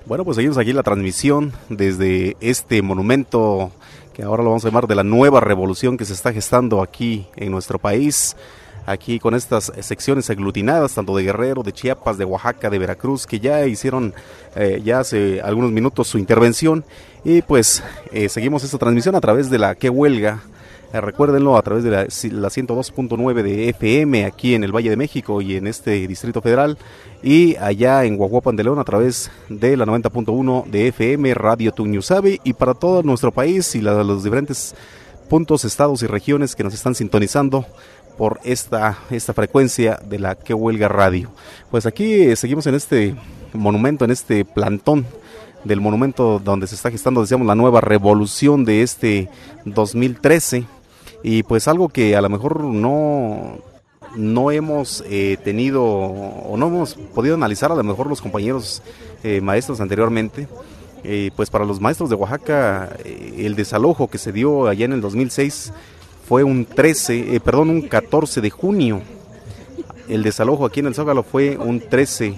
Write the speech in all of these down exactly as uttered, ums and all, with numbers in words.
Bueno, pues seguimos aquí la transmisión desde este monumento que ahora lo vamos a llamar de la nueva revolución que se está gestando aquí en nuestro país, aquí con estas secciones aglutinadas, tanto de Guerrero, de Chiapas, de Oaxaca, de Veracruz, que ya hicieron eh, ya hace algunos minutos su intervención, y pues eh, seguimos esta transmisión a través de la Que Huelga. Eh, recuérdenlo, a través de la, la ciento dos punto nueve de F M aquí en el Valle de México y en este Distrito Federal, y allá en Guaguapan de León a través de la noventa punto uno de F M Radio Tuñusabe, y para todo nuestro país y la, los diferentes puntos, estados y regiones que nos están sintonizando por esta, esta frecuencia de la Que Huelga Radio. Pues aquí eh, seguimos en este monumento, en este plantón del monumento donde se está gestando, decíamos, la nueva revolución de este dos mil trece. Y pues algo que a lo mejor no, no hemos eh, tenido o no hemos podido analizar a lo mejor los compañeros eh, maestros anteriormente, eh, pues para los maestros de Oaxaca eh, el desalojo que se dio allá en el dos mil seis fue un trece, eh, perdón, un catorce de junio. El desalojo aquí en el Zócalo fue un trece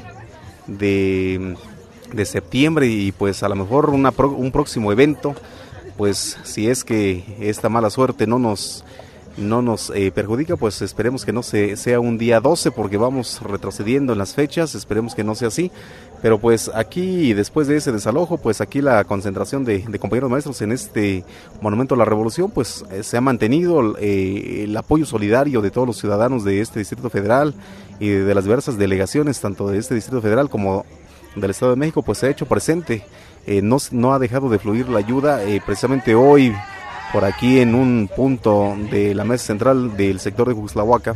de, de septiembre, y pues a lo mejor una, un próximo evento, pues si es que esta mala suerte no nos no nos eh, perjudica, pues esperemos que no se, sea un día doce, porque vamos retrocediendo en las fechas, esperemos que no sea así. Pero pues aquí, después de ese desalojo, pues aquí la concentración de, de compañeros maestros en este Monumento a la Revolución, pues eh, se ha mantenido eh, el apoyo solidario de todos los ciudadanos de este Distrito Federal y de las diversas delegaciones, tanto de este Distrito Federal como del Estado de México, pues se ha hecho presente. Eh, no, no ha dejado de fluir la ayuda. Eh, precisamente hoy, por aquí en un punto de la mesa central del sector de Juxtlahuaca,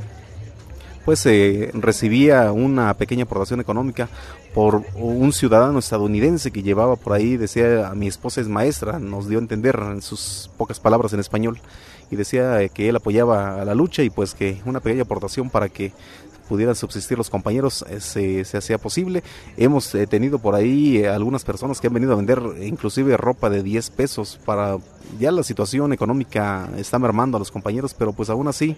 pues se eh, recibía una pequeña aportación económica por un ciudadano estadounidense que llevaba por ahí, decía: a mi esposa es maestra, nos dio a entender en sus pocas palabras en español, y decía que él apoyaba a la lucha, y pues que una pequeña aportación para que pudieran subsistir los compañeros eh, se, se hacía posible. Hemos eh, tenido por ahí eh, algunas personas que han venido a vender eh, inclusive ropa de diez pesos, para ya la situación económica está mermando a los compañeros, pero pues aún así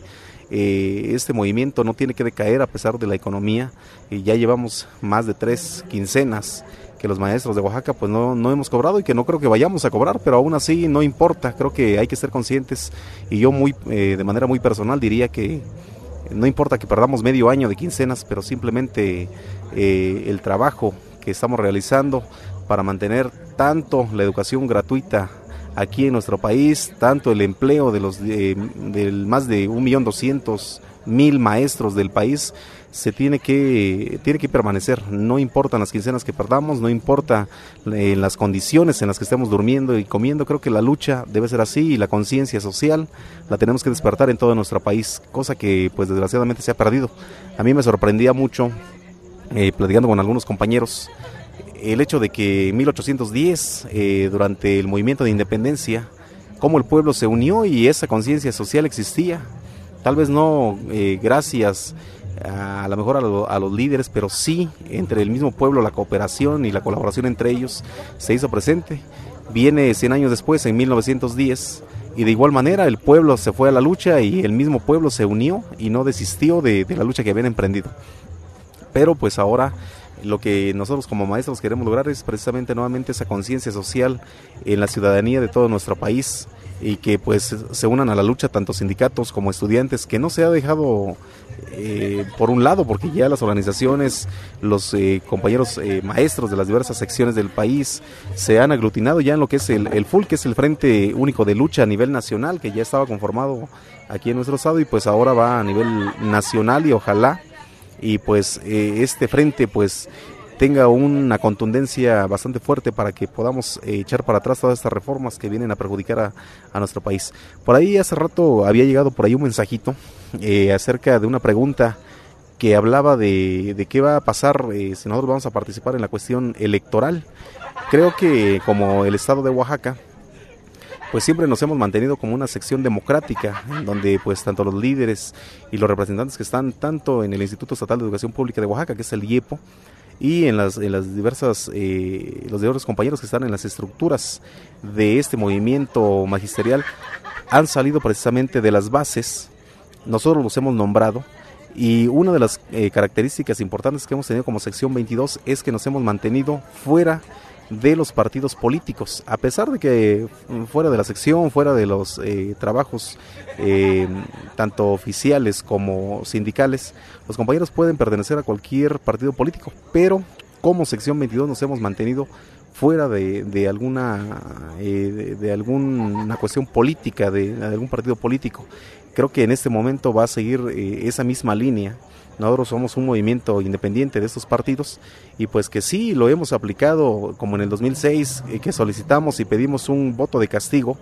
eh, este movimiento no tiene que decaer a pesar de la economía, y ya llevamos más de tres quincenas que los maestros de Oaxaca pues no, no hemos cobrado, y que no creo que vayamos a cobrar, pero aún así no importa. Creo que hay que ser conscientes, y yo muy eh, de manera muy personal diría que no importa que perdamos medio año de quincenas, pero simplemente eh, el trabajo que estamos realizando para mantener tanto la educación gratuita aquí en nuestro país, tanto el empleo de los eh, del más de un millón doscientos mil maestros del país, se tiene que tiene que permanecer. No importan las quincenas que perdamos, no importa eh, las condiciones en las que estemos durmiendo y comiendo. Creo que la lucha debe ser así, y la conciencia social la tenemos que despertar en todo nuestro país, cosa que pues desgraciadamente se ha perdido. A mí me sorprendía mucho, eh, platicando con algunos compañeros, el hecho de que en mil ochocientos diez, eh, durante el movimiento de independencia, cómo el pueblo se unió y esa conciencia social existía. Tal vez no eh, gracias a, a lo mejor a, lo, a los líderes, pero sí entre el mismo pueblo la cooperación y la colaboración entre ellos se hizo presente. Viene cien años después, en mil novecientos diez, y de igual manera el pueblo se fue a la lucha, y el mismo pueblo se unió y no desistió de, de la lucha que habían emprendido. Pero pues ahora lo que nosotros como maestros queremos lograr es precisamente nuevamente esa conciencia social en la ciudadanía de todo nuestro país, y que pues se unan a la lucha tanto sindicatos como estudiantes, que no se ha dejado eh, por un lado, porque ya las organizaciones, los eh, compañeros eh, maestros de las diversas secciones del país se han aglutinado ya en lo que es el, el F U L, que es el Frente Único de Lucha a nivel nacional, que ya estaba conformado aquí en nuestro estado, y pues ahora va a nivel nacional, y ojalá y pues eh, este frente pues tenga una contundencia bastante fuerte para que podamos eh, echar para atrás todas estas reformas que vienen a perjudicar a, a nuestro país. Por ahí hace rato había llegado por ahí un mensajito eh, acerca de una pregunta que hablaba de, de qué va a pasar eh, si nosotros vamos a participar en la cuestión electoral. Creo que como el estado de Oaxaca, pues siempre nos hemos mantenido como una sección democrática, en donde pues tanto los líderes y los representantes que están tanto en el Instituto Estatal de Educación Pública de Oaxaca, que es el I E P O, y en las, en las diversas, eh, los diversos compañeros que están en las estructuras de este movimiento magisterial, han salido precisamente de las bases. Nosotros los hemos nombrado, y una de las eh, características importantes que hemos tenido como sección veintidós es que nos hemos mantenido fuera de los partidos políticos, a pesar de que fuera de la sección, fuera de los eh, trabajos eh, tanto oficiales como sindicales, los compañeros pueden pertenecer a cualquier partido político, pero como sección veintidós nos hemos mantenido fuera de, de alguna eh, de, de alguna cuestión política, de, de algún partido político. Creo que en este momento va a seguir eh, esa misma línea. Nosotros somos un movimiento independiente de estos partidos y pues que sí lo hemos aplicado como en el dos mil seis, eh, que solicitamos y pedimos un voto de castigo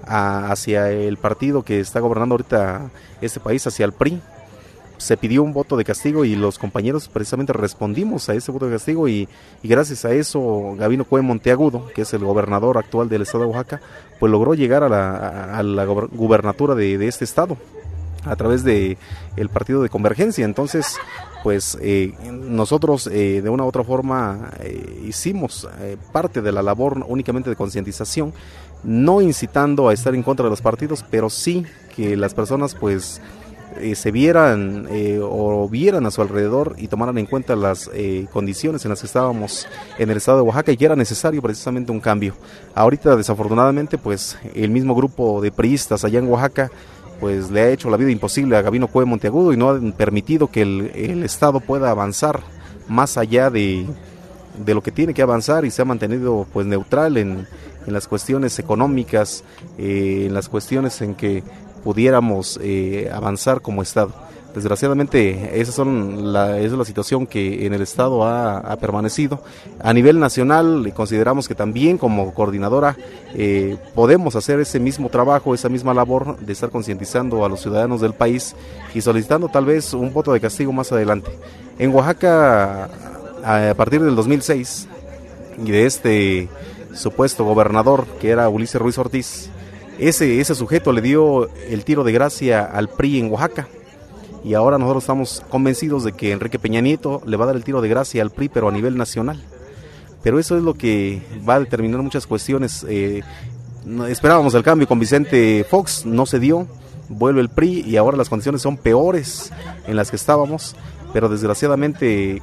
a, hacia el partido que está gobernando ahorita este país, hacia el P R I. Se pidió un voto de castigo y los compañeros precisamente respondimos a ese voto de castigo y, y gracias a eso Gabino Cue Monteagudo, que es el gobernador actual del estado de Oaxaca, pues logró llegar a la, a la gubernatura de, de este estado a través de el partido de Convergencia. Entonces pues eh, nosotros eh, de una u otra forma eh, hicimos eh, parte de la labor únicamente de concientización, no incitando a estar en contra de los partidos, pero sí que las personas pues Eh, se vieran eh, o vieran a su alrededor y tomaran en cuenta las eh, condiciones en las que estábamos en el estado de Oaxaca y que era necesario precisamente un cambio. Ahorita desafortunadamente pues el mismo grupo de priistas allá en Oaxaca pues le ha hecho la vida imposible a Gabino Cue Monteagudo y no han permitido que el, el estado pueda avanzar más allá de, de lo que tiene que avanzar, y se ha mantenido pues neutral en, en las cuestiones económicas, eh, en las cuestiones en que pudiéramos eh, avanzar como estado. Desgraciadamente esa, son la, esa es la situación que en el estado ha, ha permanecido. A nivel nacional consideramos que también como coordinadora eh, podemos hacer ese mismo trabajo, esa misma labor de estar concientizando a los ciudadanos del país y solicitando tal vez un voto de castigo más adelante. En Oaxaca, a partir del dos mil seis y de este supuesto gobernador que era Ulises Ruiz Ortiz, Ese, ese sujeto le dio el tiro de gracia al P R I en Oaxaca, y ahora nosotros estamos convencidos de que Enrique Peña Nieto le va a dar el tiro de gracia al P R I, pero a nivel nacional. Pero eso es lo que va a determinar muchas cuestiones. Eh, esperábamos el cambio con Vicente Fox, no se dio, vuelve el P R I y ahora las condiciones son peores en las que estábamos, pero desgraciadamente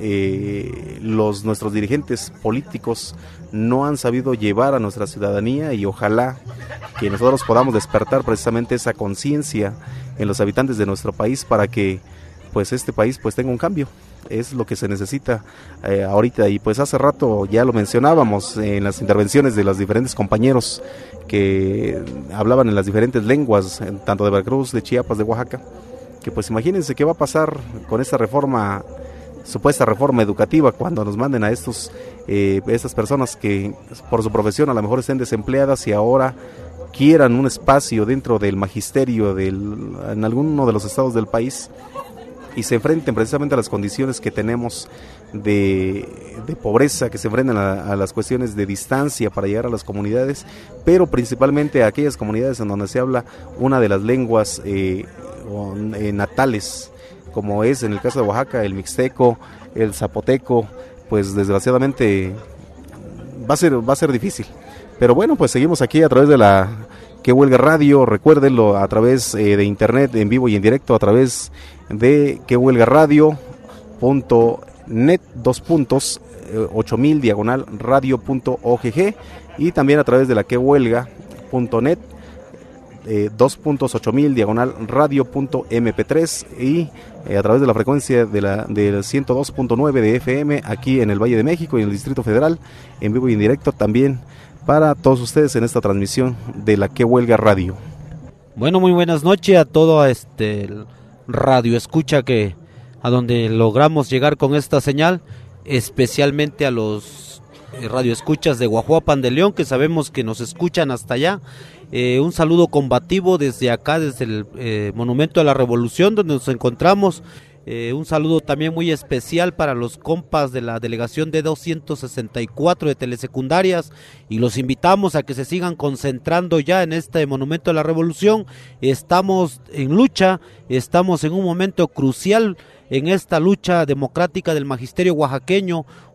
eh, los nuestros dirigentes políticos no han sabido llevar a nuestra ciudadanía, y ojalá que nosotros podamos despertar precisamente esa conciencia en los habitantes de nuestro país para que pues este país pues tenga un cambio. Es lo que se necesita eh, ahorita, y pues hace rato ya lo mencionábamos en las intervenciones de los diferentes compañeros que hablaban en las diferentes lenguas, tanto de Veracruz, de Chiapas, de Oaxaca, que pues imagínense qué va a pasar con esta reforma, supuesta reforma educativa, cuando nos manden a estos eh, estas personas que por su profesión a lo mejor estén desempleadas y ahora quieran un espacio dentro del magisterio del, en alguno de los estados del país, y se enfrenten precisamente a las condiciones que tenemos de, de pobreza, que se enfrenten a, a las cuestiones de distancia para llegar a las comunidades, pero principalmente a aquellas comunidades en donde se habla una de las lenguas eh, o, eh, natales, como es en el caso de Oaxaca el mixteco, el zapoteco. Pues desgraciadamente va a ser va a ser difícil. Pero bueno, pues seguimos aquí a través de la Que Huelga Radio. Recuérdenlo a través eh, de internet, en vivo y en directo, a través de que huelga radio punto net, dos puntos, eh, ocho mil diagonal radio punto ogg, y también a través de la que huelga punto net, eh, dos puntos, ocho mil diagonal radio punto eme pe tres, y eh, a través de la frecuencia de la del ciento dos punto nueve de efe eme aquí en el Valle de México y en el Distrito Federal, en vivo y en directo también para todos ustedes en esta transmisión de la Que Huelga Radio. Bueno, muy buenas noches a todo este radio escucha que a donde logramos llegar con esta señal, especialmente a los radioescuchas de Guajuapan de León, que sabemos que nos escuchan hasta allá. Eh, un saludo combativo desde acá, desde el eh, Monumento a la Revolución, donde nos encontramos. Eh, un saludo también muy especial para los compas de la delegación de doscientos sesenta y cuatro de telesecundarias, y los invitamos a que se sigan concentrando ya en este Monumento a la Revolución. Estamos en lucha, estamos en un momento crucial en esta lucha democrática del magisterio oaxaqueño,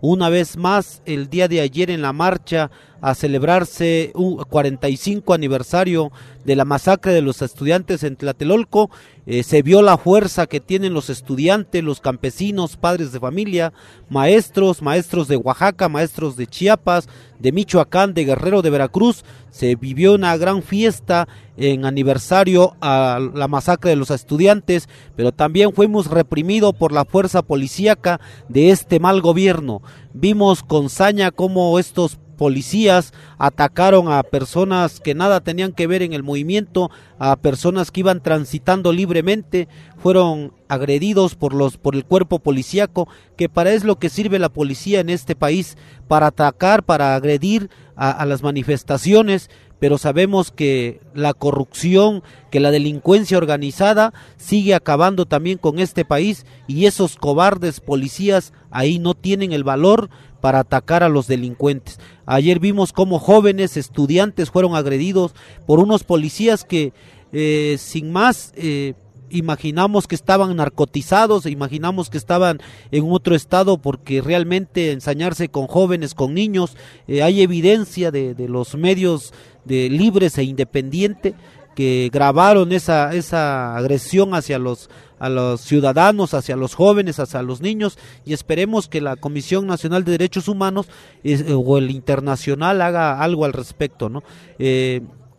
una vez más el día de ayer en la marcha a celebrarse un cuarenta y cinco aniversario de la masacre de los estudiantes en Tlatelolco. Eh, se vio la fuerza que tienen los estudiantes, los campesinos, padres de familia, maestros, maestros de Oaxaca, maestros de Chiapas, de Michoacán, de Guerrero, de Veracruz. Se vivió una gran fiesta en aniversario a la masacre de los estudiantes, pero también fuimos reprimidos por la fuerza policíaca de este mal gobierno. Vimos con saña cómo estos policías atacaron a personas que nada tenían que ver en el movimiento, a personas que iban transitando libremente, fueron agredidos por los por el cuerpo policíaco, que para es lo que sirve la policía en este país, para atacar, para agredir a, a las manifestaciones, pero sabemos que la corrupción, que la delincuencia organizada sigue acabando también con este país, y esos cobardes policías ahí no tienen el valor para atacar a los delincuentes. Ayer vimos cómo jóvenes estudiantes fueron agredidos por unos policías que eh, sin más eh, imaginamos que estaban narcotizados, imaginamos que estaban en otro estado, porque realmente ensañarse con jóvenes, con niños, eh, hay evidencia de, de los medios de libres e independientes que grabaron esa esa agresión hacia los a los ciudadanos, hacia los jóvenes, hacia los niños, y esperemos que la Comisión Nacional de Derechos Humanos eh, o el internacional haga algo al respecto, ¿no? Eh,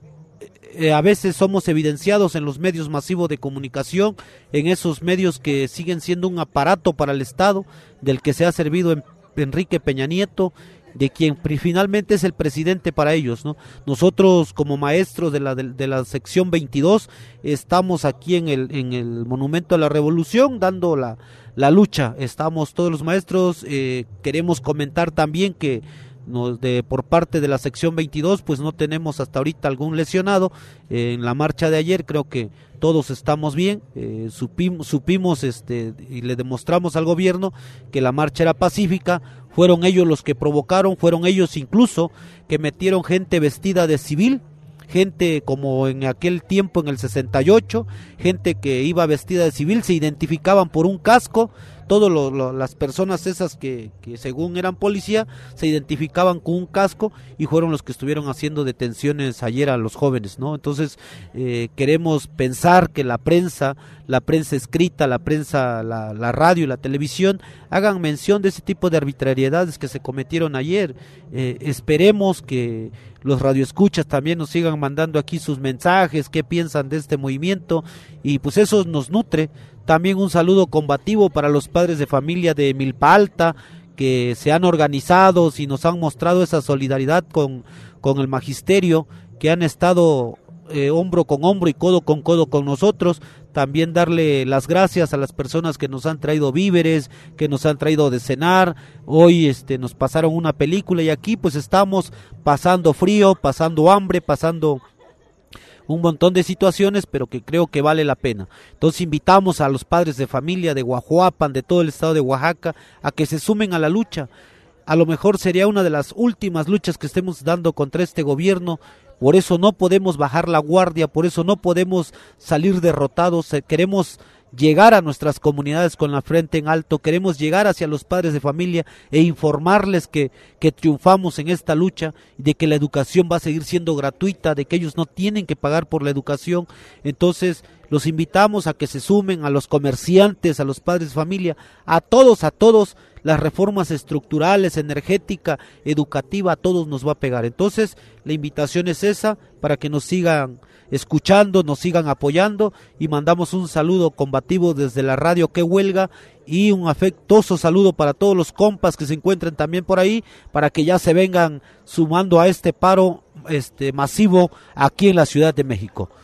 eh, a veces somos evidenciados en los medios masivos de comunicación, en esos medios que siguen siendo un aparato para el Estado, del que se ha servido en, Enrique Peña Nieto, de quien finalmente es el presidente para ellos, ¿no? Nosotros como maestros de la de, de la sección veintidós estamos aquí en el en el Monumento a la Revolución dando la la lucha. Estamos todos los maestros, eh, queremos comentar también que nos de por parte de la sección veintidós pues no tenemos hasta ahorita algún lesionado. Eh, en la marcha de ayer creo que todos estamos bien, eh, supimos, supimos este y le demostramos al gobierno que la marcha era pacífica. Fueron ellos los que provocaron, fueron ellos incluso que metieron gente vestida de civil, gente como en aquel tiempo en el sesenta y ocho, gente que iba vestida de civil, se identificaban por un casco. Todas lo, lo, las personas esas que, que según eran policía se identificaban con un casco y fueron los que estuvieron haciendo detenciones ayer a los jóvenes, ¿no? Entonces eh, queremos pensar que la prensa, la prensa escrita, la prensa, la, la radio y la televisión hagan mención de ese tipo de arbitrariedades que se cometieron ayer. Eh, esperemos que los radioescuchas también nos sigan mandando aquí sus mensajes, qué piensan de este movimiento, y pues eso nos nutre. También un saludo combativo para los padres de familia de Milpa Alta, que se han organizado y nos han mostrado esa solidaridad con, con el magisterio, que han estado eh, hombro con hombro y codo con codo con nosotros. También darle las gracias a las personas que nos han traído víveres, que nos han traído de cenar. Hoy este nos pasaron una película y aquí pues estamos pasando frío, pasando hambre, pasando un montón de situaciones, pero que creo que vale la pena. Entonces invitamos a los padres de familia de Guajuapan, de todo el estado de Oaxaca, a que se sumen a la lucha. A lo mejor sería una de las últimas luchas que estemos dando contra este gobierno. Por eso no podemos bajar la guardia, por eso no podemos salir derrotados. Queremos llegar a nuestras comunidades con la frente en alto, queremos llegar hacia los padres de familia e informarles que, que triunfamos en esta lucha, de que la educación va a seguir siendo gratuita, de que ellos no tienen que pagar por la educación. Entonces los invitamos a que se sumen, a los comerciantes, a los padres de familia, a todos, a todos. Las reformas estructurales, energética, educativa, a todos nos va a pegar. Entonces la invitación es esa, para que nos sigan escuchando, nos sigan apoyando, y mandamos un saludo combativo desde la radio Que Huelga y un afectuoso saludo para todos los compas que se encuentren también por ahí, para que ya se vengan sumando a este paro este masivo aquí en la Ciudad de México.